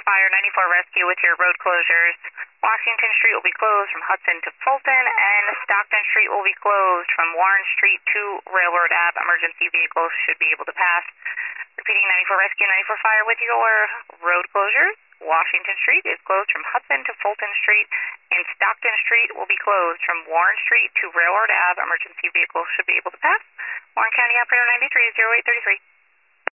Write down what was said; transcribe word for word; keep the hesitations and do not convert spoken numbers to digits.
Fire, ninety-four Rescue with your road closures. Washington Street will be closed from Hudson to Fulton, and Stockton Street will be closed from Warren Street to Railroad Ave. Emergency vehicles should be able to pass. Repeating, ninety-four Rescue, ninety-four Fire with your road closures. Washington Street is closed from Hudson to Fulton Street, and Stockton Street will be closed from Warren Street to Railroad Ave. Emergency vehicles should be able to pass. Warren County Operator ninety-three, zero eight thirty-three.